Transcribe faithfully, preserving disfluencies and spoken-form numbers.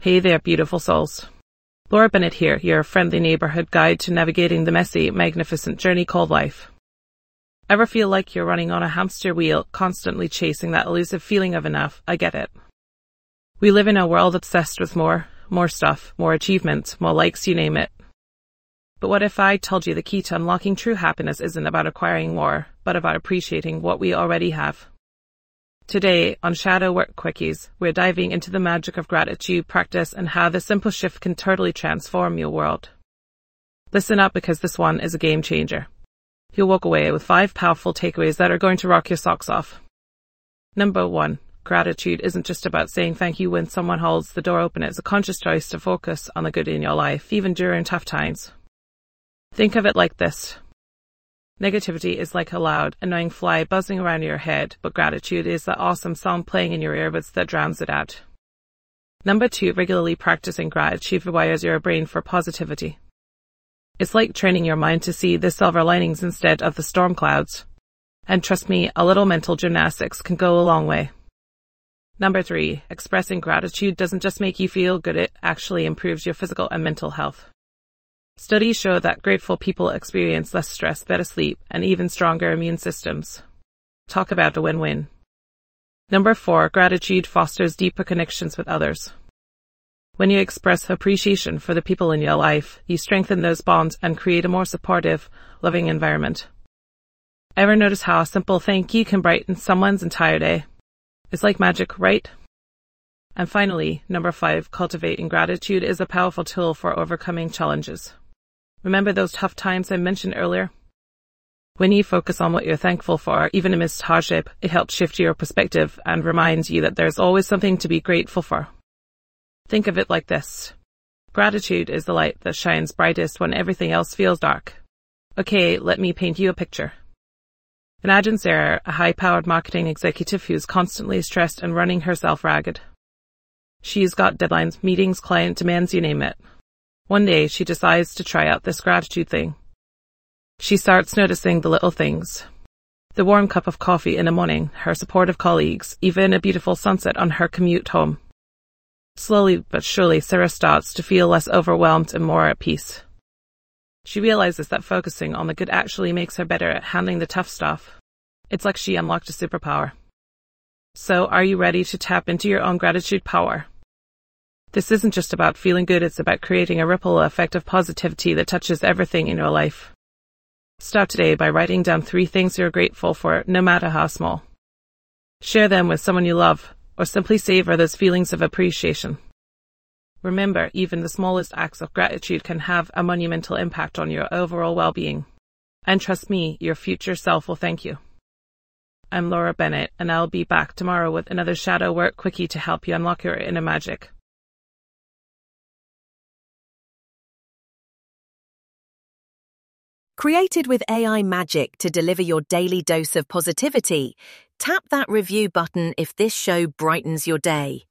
Hey there, beautiful souls. Laura Bennett here, your friendly neighborhood guide to navigating the messy, magnificent journey called life. Ever feel like you're running on a hamster wheel, constantly chasing that elusive feeling of enough? I get it. We live in a world obsessed with more, more stuff, more achievement, more likes, you name it. But what if I told you the key to unlocking true happiness isn't about acquiring more, but about appreciating what we already have? Today, on Shadow Work Quickies, we're diving into the magic of gratitude practice and how this simple shift can totally transform your world. Listen up, because this one is a game changer. You'll walk away with five powerful takeaways that are going to rock your socks off. Number one, gratitude isn't just about saying thank you when someone holds the door open. It's a conscious choice to focus on the good in your life, even during tough times. Think of it like this. Negativity is like a loud, annoying fly buzzing around your head, but gratitude is that awesome song playing in your earbuds that drowns it out. Number two, regularly practicing gratitude rewires your brain for positivity. It's like training your mind to see the silver linings instead of the storm clouds. And trust me, a little mental gymnastics can go a long way. Number three, expressing gratitude doesn't just make you feel good, it actually improves your physical and mental health. Studies show that grateful people experience less stress, better sleep, and even stronger immune systems. Talk about a win-win. Number four, gratitude fosters deeper connections with others. When you express appreciation for the people in your life, you strengthen those bonds and create a more supportive, loving environment. Ever notice how a simple thank you can brighten someone's entire day? It's like magic, right? And finally, number five, cultivating gratitude is a powerful tool for overcoming challenges. Remember those tough times I mentioned earlier? When you focus on what you're thankful for, even amidst hardship, it helps shift your perspective and reminds you that there's always something to be grateful for. Think of it like this. Gratitude is the light that shines brightest when everything else feels dark. Okay, let me paint you a picture. Imagine Sarah, a high-powered marketing executive who's constantly stressed and running herself ragged. She's got deadlines, meetings, client demands, you name it. One day, she decides to try out this gratitude thing. She starts noticing the little things. The warm cup of coffee in the morning, her supportive colleagues, even a beautiful sunset on her commute home. Slowly but surely, Sarah starts to feel less overwhelmed and more at peace. She realizes that focusing on the good actually makes her better at handling the tough stuff. It's like she unlocked a superpower. So, are you ready to tap into your own gratitude power? This isn't just about feeling good, it's about creating a ripple effect of positivity that touches everything in your life. Start today by writing down three things you're grateful for, no matter how small. Share them with someone you love, or simply savor those feelings of appreciation. Remember, even the smallest acts of gratitude can have a monumental impact on your overall well-being. And trust me, your future self will thank you. I'm Laura Bennett, and I'll be back tomorrow with another Shadow Work Quickie to help you unlock your inner magic. Created with A I magic to deliver your daily dose of positivity, tap that review button if this show brightens your day.